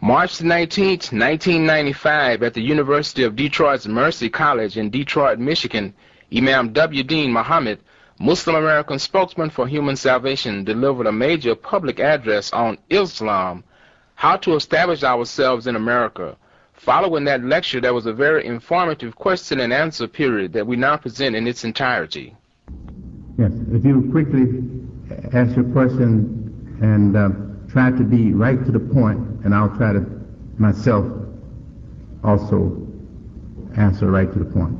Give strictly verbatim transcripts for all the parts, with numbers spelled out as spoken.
March nineteenth, nineteen ninety-five, at the University of Detroit's Mercy College in Detroit, Michigan, Imam W. Deen Muhammad, Muslim American spokesman for Human Salvation, delivered a major public address on Islam, how to establish ourselves in America. Following that lecture, there was a very informative question and answer period that we now present in its entirety. Yes, if you quickly ask your question and uh, try to be right to the point, and I'll try to myself also answer right to the point.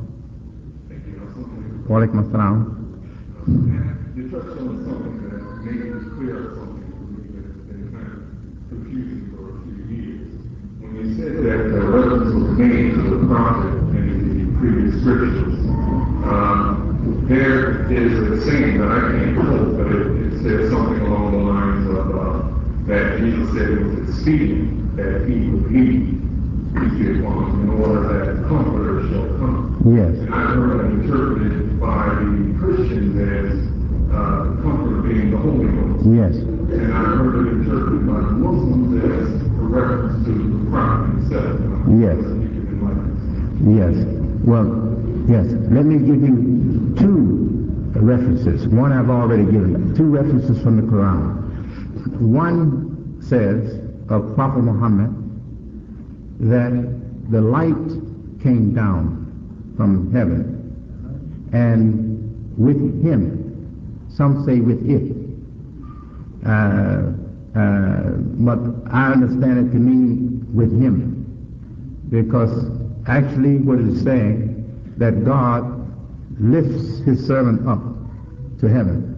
Wa alaikum assalam. You touched on something that made it clear something for me that's been kind of confusing for a few years. When you said that uh, reference was made to the prophet in the previous scriptures, um, there is a saying that I can't quote, but it, it says something along the lines of uh, that Jesus said it was expedient that he would leave in order that the Comforter shall come. Yes. And I heard it interpreted by the Christians as uh, the Comforter being the Holy Ghost. Yes. And I heard it interpreted by the Muslims as a reference to the prophet himself. Yes. Yes. Well, yes. Let me give you two references. One I've already given. Two references from the Quran. One says of Prophet Muhammad that the light came down from heaven, and with him, some say with it, uh, uh, but I understand it to mean with him, because actually what it is saying, that God lifts his servant up to heaven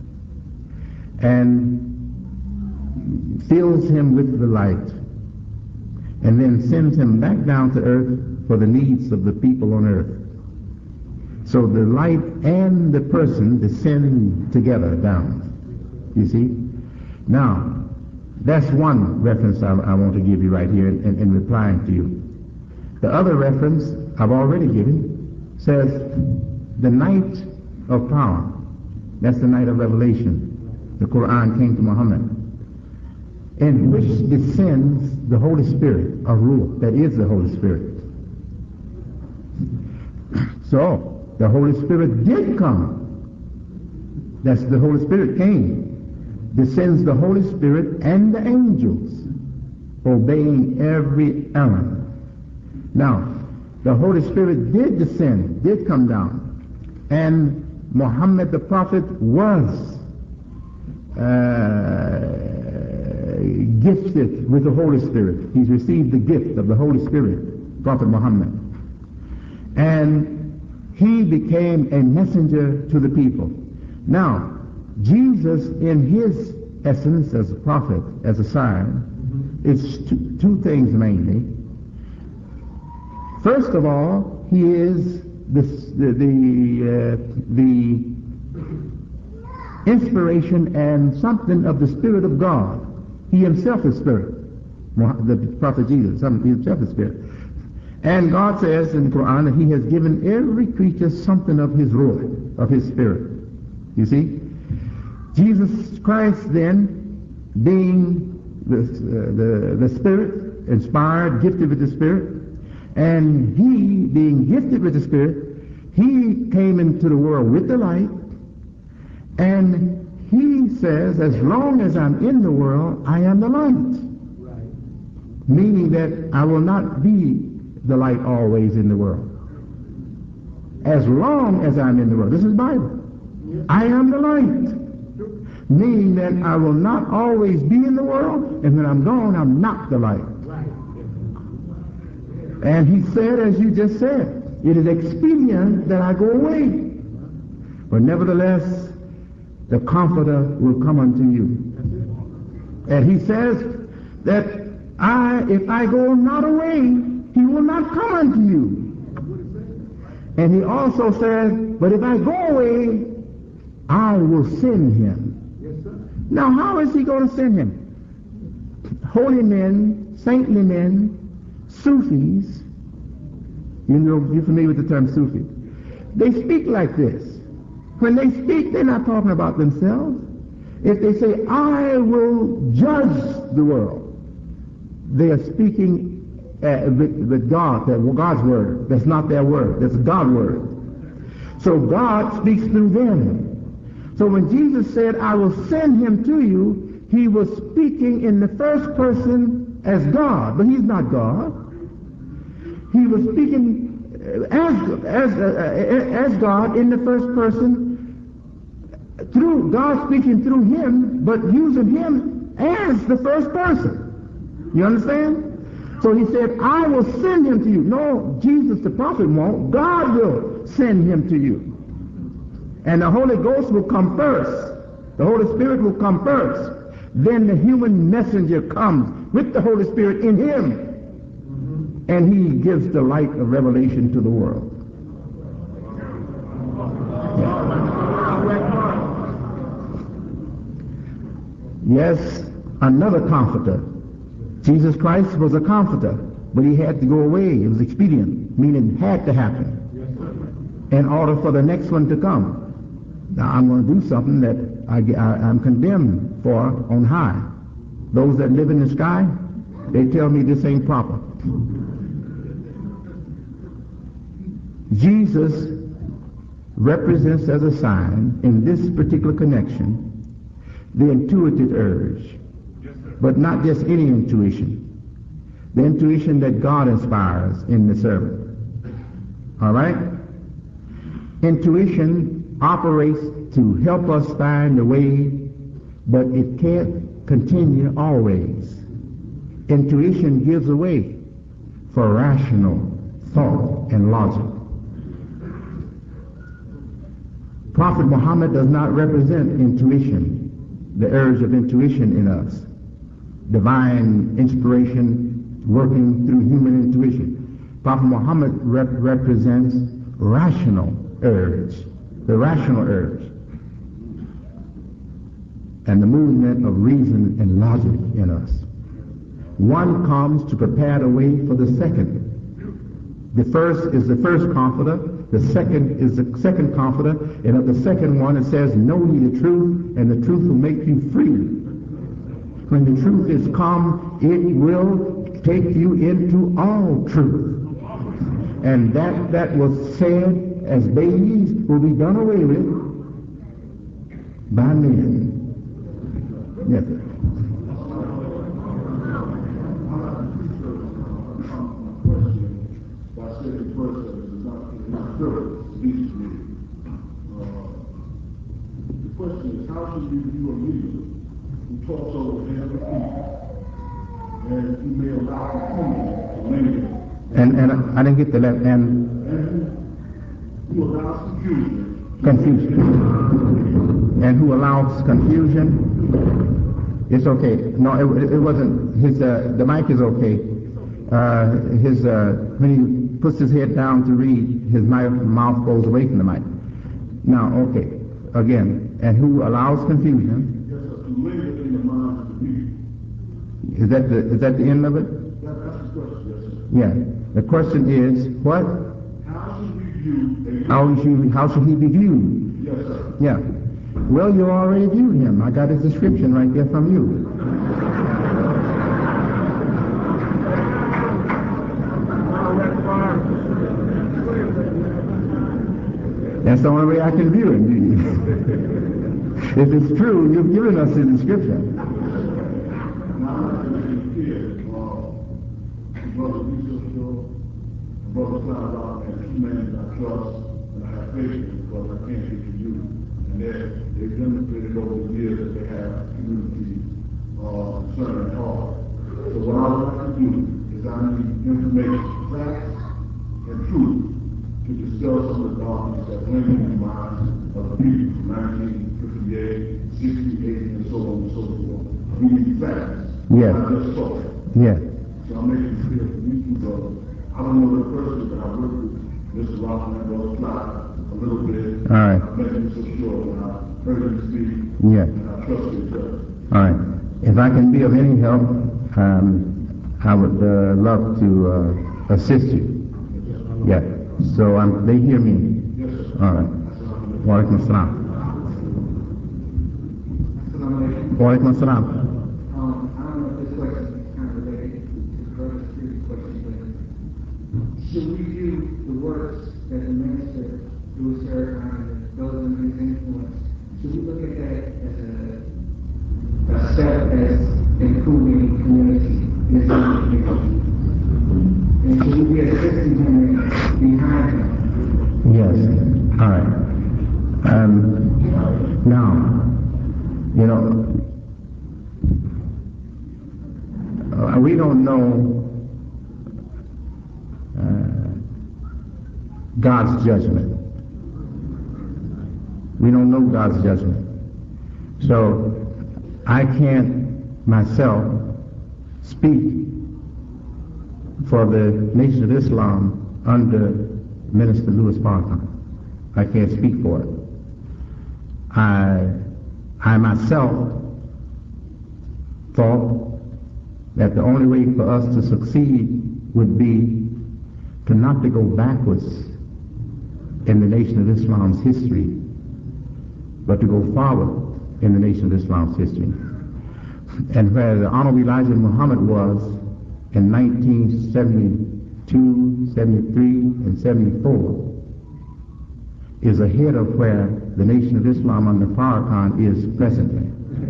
and fills him with the light, and then sends him back down to earth for the needs of the people on earth. So the light and the person descend together down. You see? Now, that's one reference I, I want to give you right here in, in, in replying to you. The other reference I've already given says the night of power. That's the night of revelation. The Quran came to Muhammad, in which descends the Holy Spirit of Ruh, that is the Holy Spirit. So, the Holy Spirit did come. That's the Holy Spirit came. Descends the Holy Spirit and the angels, obeying every element. Now, the Holy Spirit did descend, did come down, and Muhammad the Prophet was uh, gifted with the Holy Spirit. He's received the gift of the Holy Spirit, Prophet Muhammad. And he became a messenger to the people. Now, Jesus, in his essence as a prophet, as a sign, is two, two things mainly. First of all, he is the, the, the, uh, the inspiration and something of the Spirit of God. He himself is Spirit. The prophet Jesus, he himself is Spirit. And God says in the Quran that he has given every creature something of his Ruh, of his Spirit. You see? Jesus Christ then, being the, uh, the, the Spirit, inspired, gifted with the Spirit, and he, being gifted with the Spirit, he came into the world with the light, and he says, as long as I'm in the world, I am the light. Right. Meaning that I will not be the light always in the world. As long as I'm in the world. This is Bible. Yes. I am the light. Meaning that I will not always be in the world, and when I'm gone, I'm not the light. Right. And he said, as you just said, it is expedient that I go away. But nevertheless, the Comforter will come unto you. And he says that I, if I go not away, he will not come unto you. And he also says, but if I go away, I will send him. Now, how is he going to send him? Holy men, saintly men, Sufis, you know, you're familiar with the term Sufi. They speak like this. When they speak, they're not talking about themselves. If they say, I will judge the world, they are speaking uh, with, with God, that God's word. That's not their word. That's God's word. So God speaks through them. So when Jesus said, I will send him to you, he was speaking in the first person as God, but he's not God. He was speaking as, as, uh, as God in the first person, through God speaking through him, but using him as the first person. You understand? So he said, I will send him to you. No, Jesus the prophet won't. God will send him to you. And the Holy Ghost will come first. The Holy Spirit will come first. Then the human messenger comes with the Holy Spirit in him. And he gives the light of revelation to the world. Yes, another comforter. Jesus Christ was a comforter, but he had to go away. It was expedient, meaning it had to happen in order for the next one to come. Now I'm going to do something that I, I, I'm condemned for on high. Those that live in the sky, they tell me this ain't proper. Jesus represents as a sign in this particular connection the intuitive urge, but not just any intuition, the intuition that God inspires in the servant. All right? Intuition operates to help us find the way, but it can't continue always. Intuition gives away for rational thought and logic. Prophet Muhammad does not represent intuition, the urge of intuition in us, divine inspiration working through human intuition. Prophet Muhammad rep- represents rational urge, the rational urge, and the movement of reason and logic in us. One comes to prepare the way for the second. The first is the first comforter, the second is the second comforter, and of the second one it says, know ye the truth, and the truth will make you free. When the truth is come, it will take you into all truth. And that that was said as babies will be done away with by men. Yes. The question is, how should you view a leader who talks over other people and he may allow confusion to linger? And and I didn't get the left and and who allows confusion. Confusion. And who allows confusion? It's okay. No, it, it wasn't. His uh, the mic is okay. Uh, his uh, when he puts his head down to read, his mouth, mouth goes away from the mic. Now, okay. Again, and who allows confusion? Yes, sir, to linger in the minds of the people. Is that the is that the end of it? That, that's the question, yes, sir. Yeah. The question is what? How should we view a How should how should he be viewed? Yes, sir. Yeah. Well, you already viewed him. I got his description right there from you. That's the only way I can view him. If it's true, you've given us the description. Now, I'm going to hear, uh, Brother Yusuf Shaw, Brother Slavov, and two men I trust and I have faith in because I can't get to you. And they've demonstrated over the years that they have community uh, concern and heart. So what I would like to do is I need information, facts, and truth to dispel some of the darkness that went in the minds of the people from nineteen fifty-eight, sixty-eight, and so on and so forth. We need facts. Yes. Not just talk. Yes. So I'm making it clear for you two brothers. I don't know the person, but I worked with Mister Rockman and Brother Fly a little bit. All right. I met him so short when I heard him speak. Yes. And I trust his judgment. All right. If I can be of any help, um, I would uh, love to uh, assist you. Yeah. So um, they hear me. Yes, sir. All right. Wa alaikum assalam. Wa alaikum assalam. Um, I don't know if this question is kind of related to know uh, God's judgment. We don't know God's judgment. So I can't myself speak for the Nation of Islam under Minister Louis Farrakhan. I can't speak for it. I, I myself thought that the only way for us to succeed would be to not to go backwards in the Nation of Islam's history, but to go forward in the Nation of Islam's history. And where the Honorable Elijah Muhammad was in nineteen seventy-two, seventy-three, and seventy-four is ahead of where the Nation of Islam under Farrakhan is presently.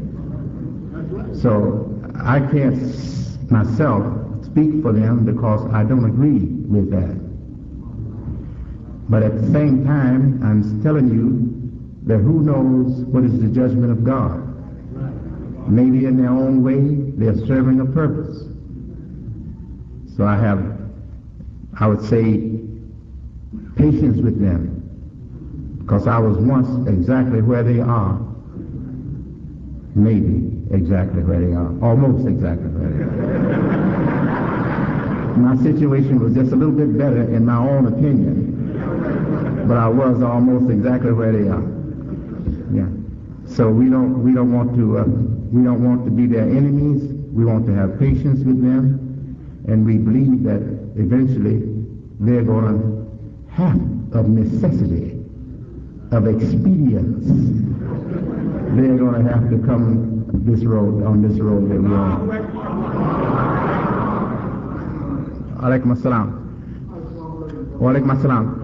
So I can't myself speak for them because I don't agree with that. But at the same time, I'm telling you that who knows what is the judgment of God. Maybe in their own way, they're serving a purpose. So I have, I would say, patience with them, because I was once exactly where they are. Maybe exactly where they are. Almost exactly where they are. My situation was just a little bit better in my own opinion, but I was almost exactly where they are. Yeah. So we don't we don't want to uh, we don't want to be their enemies. We want to have patience with them, and we believe that eventually they're going to have of necessity, of expedience, they're going to have to come this road on this road that we're on. Alaikum assalam. Wa alaikum assalam.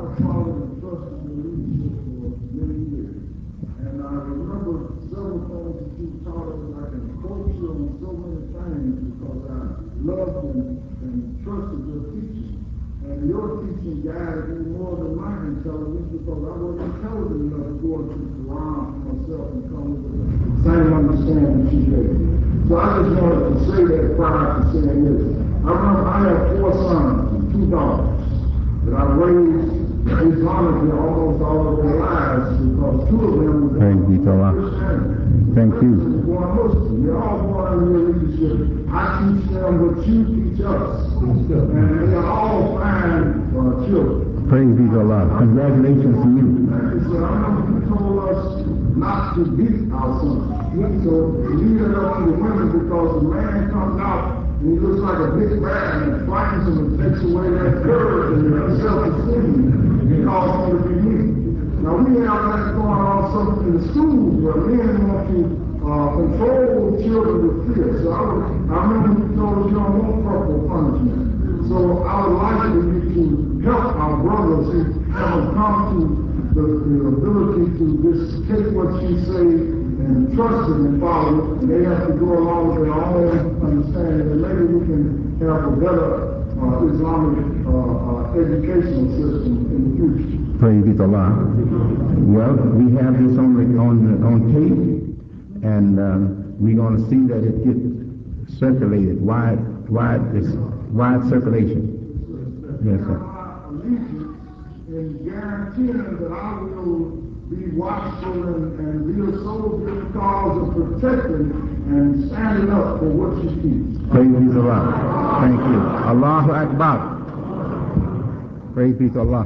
Loved and, and trusted your teaching. And your teaching guided me more than my intelligence, because I wasn't intelligent enough to go into the Quran for myself and come with the same understanding you gave. So I just wanted to say that prior to saying this. I remember I have four sons and two daughters that I raised Islamically almost all of their lives, because two of them were Thank you, Christianity. Thank you. We're all born in relationship. I teach them what you teach us. And they are all fine uh, children. Praise be to Allah. Congratulations to you. So I remember you told us not to beat our sons. So leave it up to the women, because the man comes out and he looks like a big man and frightens him and takes away that courage and their self-esteem. He calls him to be meek. Now we have that going on something in the schools where men want to uh, control children with fear. So I, would, I remember you told us you don't want corporal punishment. So I would like for you to help our brothers who have come to the, the ability to just take what you say and trust it and follow it. And they have to go along with their own understanding, and maybe we can have a better uh, Islamic uh, uh, educational system in the future. Praise be to Allah. Well, we have this on on on tape, and um, we're going to see that it gets circulated, wide, wide, wide circulation. Yes, sir. In guaranteeing that I will be watchful and, and be a soldier in the cause of protecting and standing up for what you teach. Praise be to Allah. Thank you. Allahu Akbar. Praise be to Allah.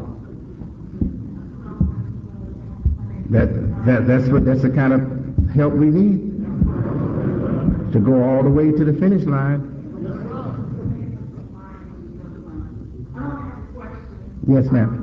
That, that that's what that's the kind of help we need to go all the way to the finish line. Yes, ma'am.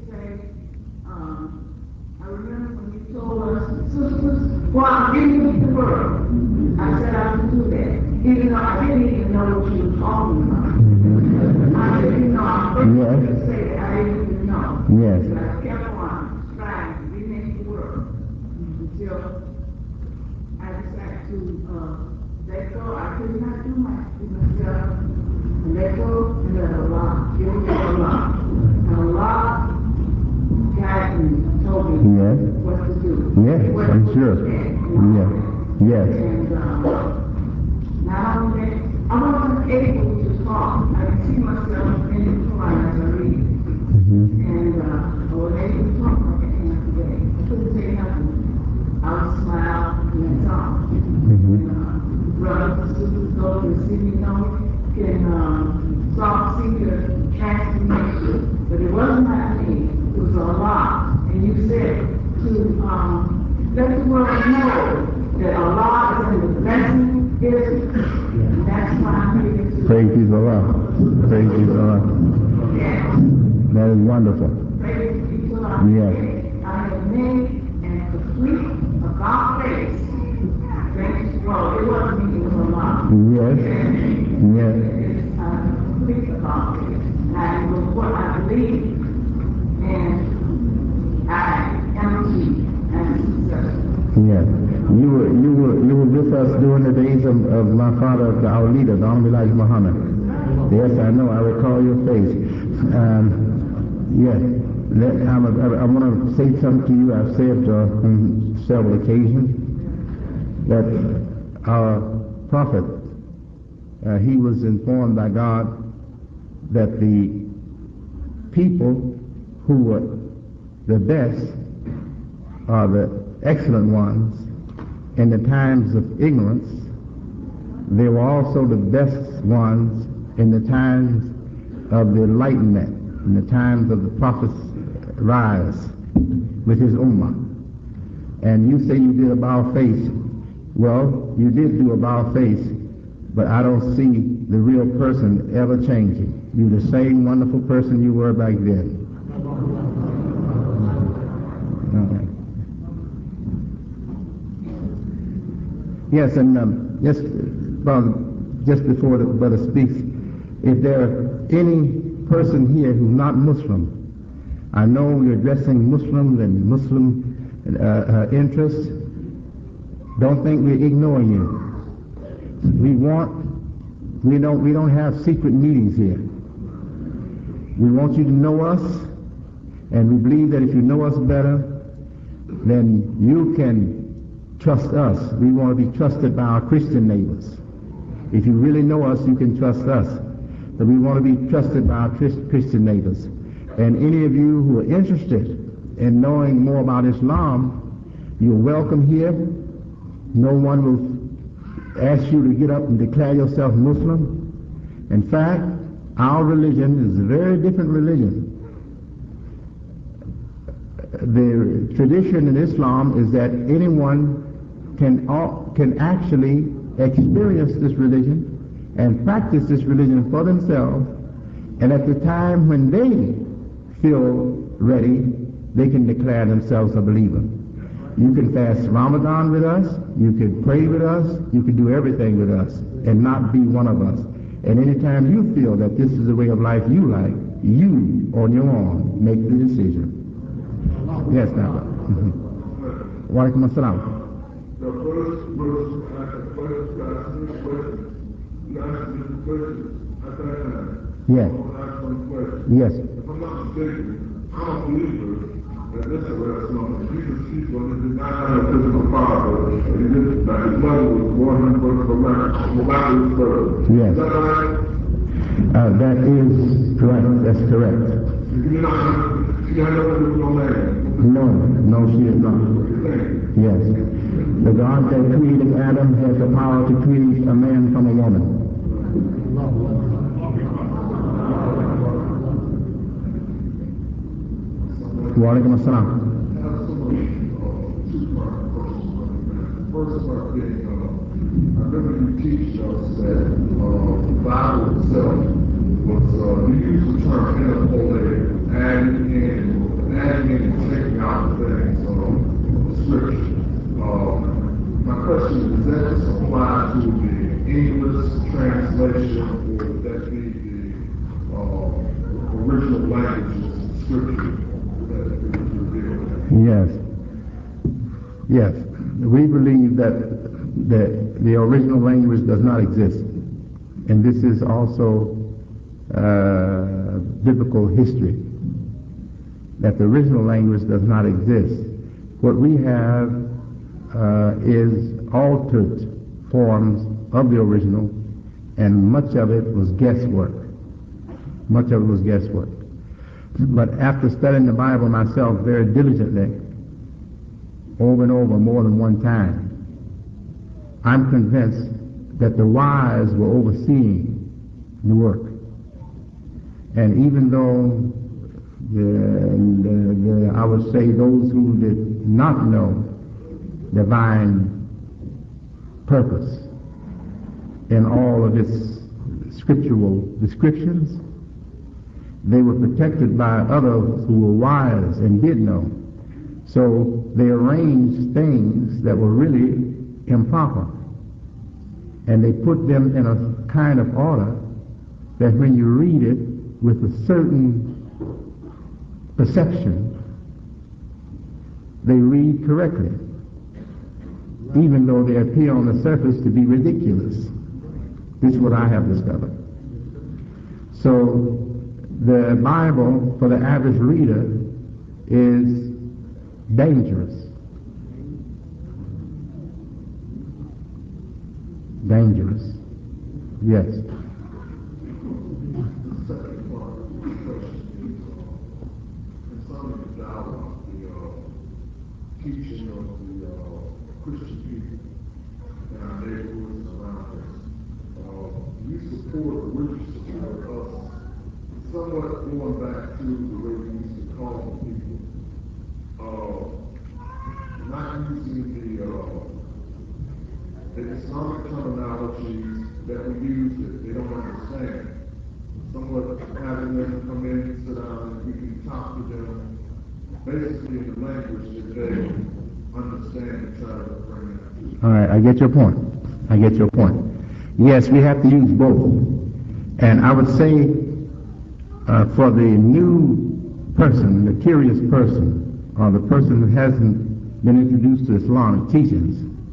I remember when you told us, sisters, well, I'm giving you the word. I said I would do that, even though I didn't even know what you were talking about. Mm-hmm. I didn't know. I first yes. to say that I didn't even know. Yes. But I kept on trying to give me the word until I decided to uh, let go. I could not do much to myself. And let go and let Allah. Give me Allah. And Allah guided me, told me yes. what to do. Yes, what I'm to sure. Do, you know? Yes. Yes. And uh, not only that, I wasn't able to talk. I could see myself in the Quran as I read. Mm-hmm. And uh, I was able to talk like I am today. I couldn't say nothing. I would smile and that's all. Mm-hmm. And, uh, brothers and sisters go to see me, you know, can um, soft see the transformation. But it wasn't my me. It was Allah. And you said to um, let the world know that Allah is in the blessing business. And that's why I'm here to Praise be to Allah. Praise be to Allah. yes. That is wonderful. Praise be to Allah. Yes. I have made and complete about face. Thanks to God. It wasn't me, it was Allah. Yes. Yes. It's uh, complete about face. And it was what I believe. And I am and successful. Yes. You were you were you were with us during the days of, of my father, our leader, the Honorable Elijah Muhammad. Yes, I know. I recall your face. Um, yes. Let, I'm a, I, I want to say something to you. I've said uh, on several occasions that our prophet, uh, he was informed by God that the people who were the best are the excellent ones in the times of ignorance. They were also the best ones in the times of the enlightenment, in the times of the prophet's rise with his ummah. And you say you did about face. Well, you did do about face, but I don't see the real person ever changing. You're the same wonderful person you were back then. Okay. Yes, and um, just, well, just before the brother speaks, if there are any person here who's not Muslim, I know you're addressing Muslims and Muslim uh, uh, interests. Don't think we're ignoring you. We want, we don't, we don't have secret meetings here. We want you to know us, and we believe that if you know us better, then you can trust us. We want to be trusted by our Christian neighbors. If you really know us, you can trust us. But we want to be trusted by our Christian neighbors. And any of you who are interested in knowing more about Islam, you're welcome here. No one will ask you to get up and declare yourself Muslim. In fact, our religion is a very different religion. The tradition in Islam is that anyone can can actually experience this religion and practice this religion for themselves, and at the time when they feel ready, they can declare themselves a believer. You can fast Ramadan with us, you can pray with us, you can do everything with us and not be one of us. And anytime you feel that this is the way of life you like, you on your own make the decision. Yes, now. Mm-hmm. Wa alaikum assalam. The first verse, the first question, you asked me the question at that time. Yes. I will ask one question. Yes. If I'm not mistaken, I'm a believer that this is where it's known. Jesus speaks when he did not have a physical father. He did that his mother was born in birth from miraculous birth. Yes. Is that right? Uh, that is correct. That's correct. You're not, she had no physical man. No, no, she is not. Yes. The God that created Adam has the power to create a man from a woman. Wa alaikum assalam. First part being, uh, I remember you teach us that uh, the Bible itself was, uh, you use the term interpolated, adding in, adding in and taking out things, uh, the scripture. Uh, my question is, does that just apply to the English translation, or would that be the uh, original language of scripture? Yes. Yes. We believe that the, the original language does not exist. And this is also uh, biblical history, that the original language does not exist. What we have uh, is altered forms of the original, and much of it was guesswork. Much of it was guesswork. But after studying the Bible myself very diligently, over and over, more than one time, I'm convinced that the wise were overseeing the work. And even though the, the, the, I would say those who did not know divine purpose in all of its scriptural descriptions, they were protected by others who were wise and did know. So they arranged things that were really improper. And they put them in a kind of order that when you read it with a certain perception, they read correctly, even though they appear on the surface to be ridiculous. This is what I have discovered. So the Bible, for the average reader, is dangerous. Dangerous. Yes. Teaching of the uh, Christian people in our neighborhoods around us. Uh, we support, we support us somewhat going back to the way we used to call people. Uh, not using the, uh, the Islamic terminology that we use that they don't understand. Somewhat having them come in, sit down, and we can talk to them basically in the language that they understand and try to bring it. All right, I get your point. I get your point. Yes, we have to use both. And I would say uh, for the new person, the curious person, or the person who hasn't been introduced to Islamic teachings,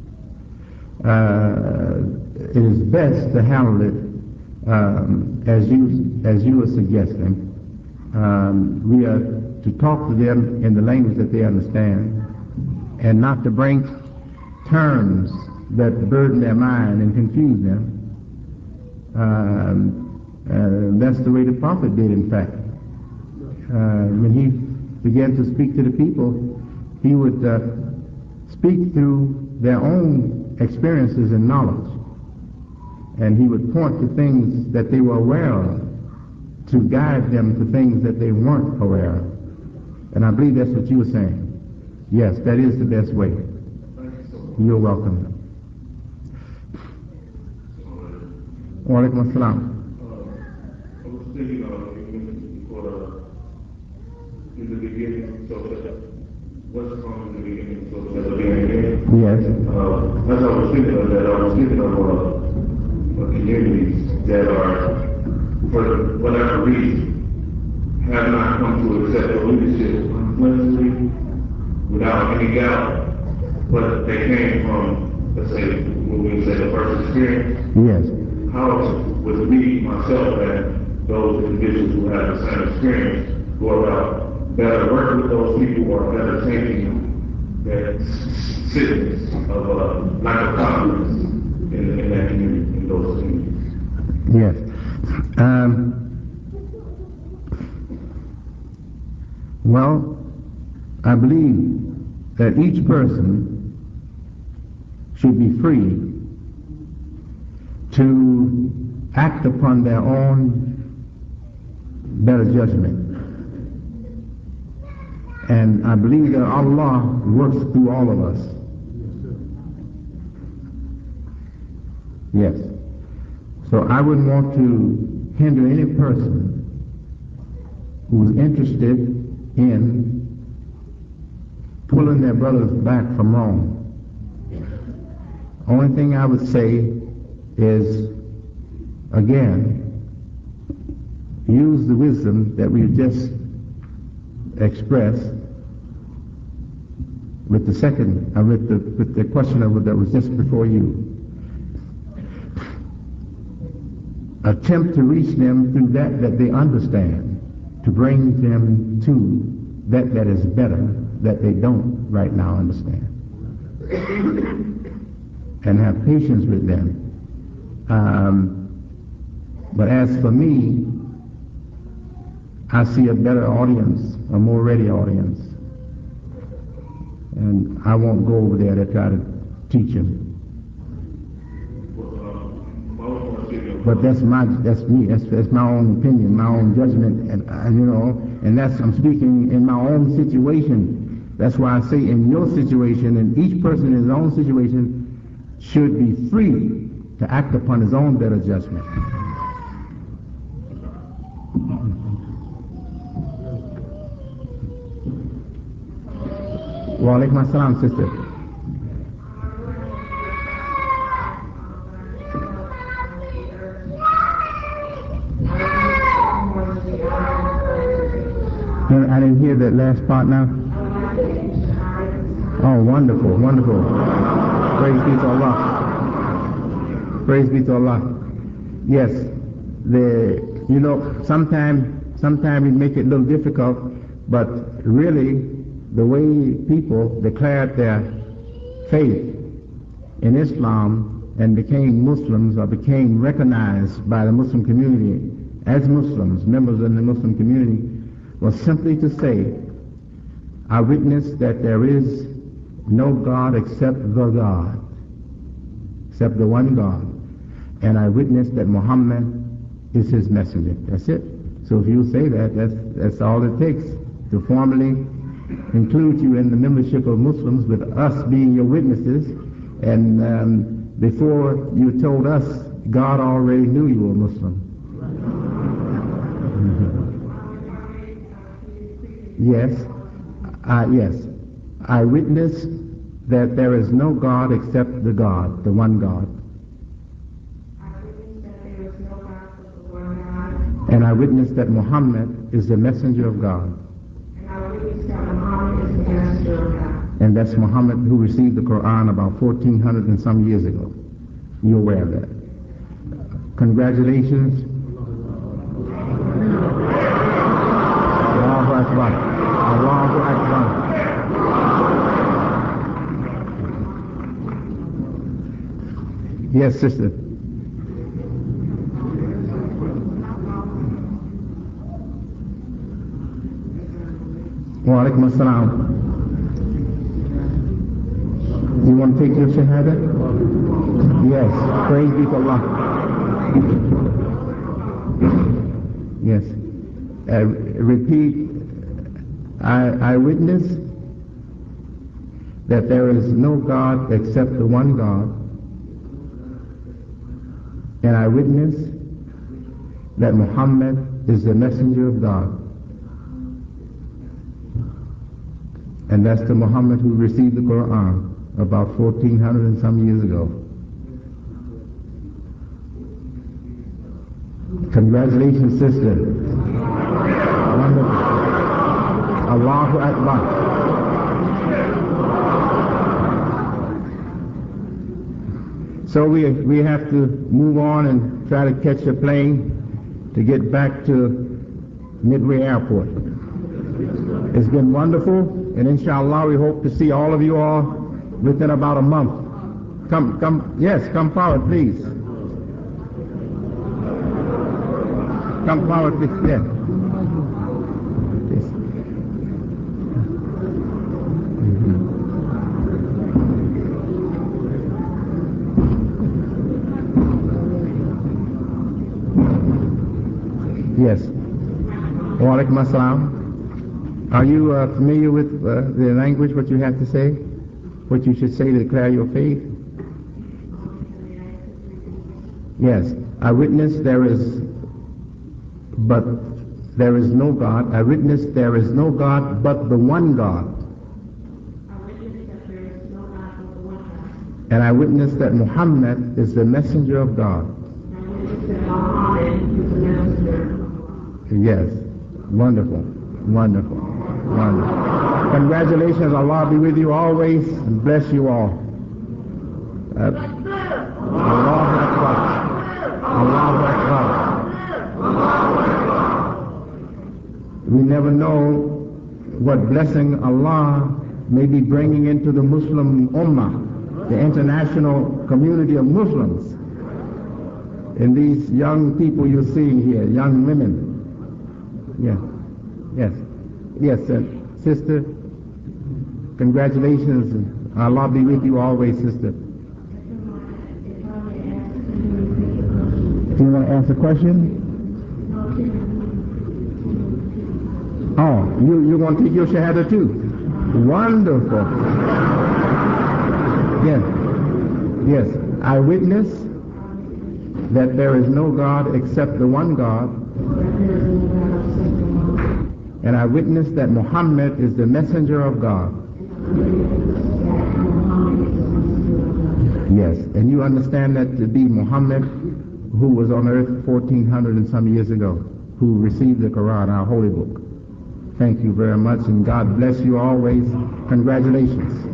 uh, it is best to handle it um, as you as you were suggesting. Um, we are to talk to them in the language that they understand, and not to bring terms that burden their mind and confuse them. Um, uh, that's the way the prophet did, in fact. Uh, when he began to speak to the people, he would uh, speak through their own experiences and knowledge, and he would point to things that they were aware of to guide them to things that they weren't aware of. And I believe that's what you were saying. Yes, that is the best way. You're welcome. Wa alaikum assalam. I was thinking of you mentioned before in the beginning, so what's wrong in the beginning, so at the beginning? Yes. Uh, as I was thinking of that, I was thinking of uh, uh, communities that are, for whatever reason, have not come to accept the leadership unflinchingly, without any doubt, but they came from, let's say, what we say, the first experience. Yes. How would we, myself, and those individuals who have the same experience, go about better working with those people or better taking that sickness of uh, lack of confidence in, in that community, in those communities? Yes. Um, well, I believe that each person should be free to act upon their own better judgment. And I believe that Allah works through all of us. Yes. So I wouldn't want to hinder any person who's interested in pulling their brothers back from wrong. Only thing I would say is, again, use the wisdom that we've just expressed with the second, uh, with the with the question of, that was just before you. Attempt to reach them through that that they understand, to bring them to that that is better, that they don't right now understand. And have patience with them. Um, But as for me, I see a better audience, a more ready audience. And I won't go over there to try to teach them. But that's my, that's me, that's, that's my own opinion, my own judgment, and uh, you know, and that's, I'm speaking in my own situation. That's why I say in your situation, and each person in his own situation should be free to act upon his own better judgment. Wa alaikum assalam, sister. I didn't hear that last part now. Oh, wonderful, wonderful. Praise be to Allah. Praise be to Allah. Yes, the you know, sometimes sometimes it make it a little difficult, but really the way people declared their faith in Islam and became Muslims or became recognized by the Muslim community as Muslims, members of the Muslim community, was simply to say, I witness that there is no God except the God, except the one God, and I witness that Muhammad is his messenger. That's it. So if you say that, that's, that's all it takes to formally include you in the membership of Muslims, with us being your witnesses. And um, before you told us, God already knew you were Muslim. Yes, uh, yes. I witness that there is no God except the God, the one God. And I witness that Muhammad is the messenger of God. And I witness that Muhammad is the messenger of God. And that's Muhammad who received the Quran about fourteen hundred and some years ago. You're aware of that. Congratulations. Allahu Akbar. Allahu Akbar. Yes, sister. Wa alaikum assalam. You want to take your shahada? Yes. Praise be to Allah. Yes. Uh, repeat. I, I witness that there is no God except the one God, and I witness that Muhammad is the messenger of God. And that's the Muhammad who received the Quran about fourteen hundred and some years ago. Congratulations, sister. Wonderful. Allahu Akbar. So we we have to move on and try to catch a plane to get back to Midway Airport. It's been wonderful, and inshallah we hope to see all of you all within about a month. Come, come, yes, come forward, please. Come forward, please. Yes. Yes. Wa alaikum assalam. Are you uh, familiar with uh, the language, what you have to say? What you should say to declare your faith? Yes. I witness there is, but there is no God. I witness there is no God but the one God. And I witness that Muhammad is the messenger of God. Yes. Wonderful. Wonderful. Wonderful. Congratulations. Allah be with you always and bless you all. Uh, Allahu Akbar. Allahu Akbar. We never know what blessing Allah may be bringing into the Muslim Ummah, the international community of Muslims. And these young people you're seeing here, young women. Yes, yes, yes, uh, sister. Congratulations, and Allah be with you always, sister. Do you want to ask a question? Oh, you, you're going to take your Shahada too? Wonderful. Yes, yes. I witness that there is no God except the one God. And I witness that Muhammad is the messenger of God. Yes, and you understand that to be Muhammad, who was on earth fourteen hundred and some years ago, who received the Quran, our holy book. Thank you very much, and God bless you always. Congratulations.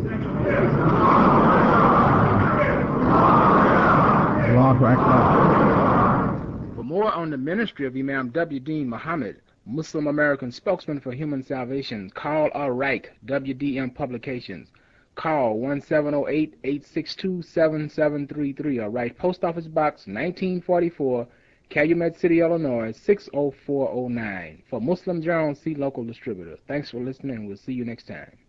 Allahu Akbar. For more on the ministry of Imam W. Deen Muhammad, Muslim American spokesman for human salvation, call or write W D M Publications. Call one seven zero eight, eight six two, seven seven three three or write Post Office Box nineteen forty-four, Calumet City, Illinois six oh four oh nine. For Muslim Journal, see local distributor. Thanks for listening, and we'll see you next time.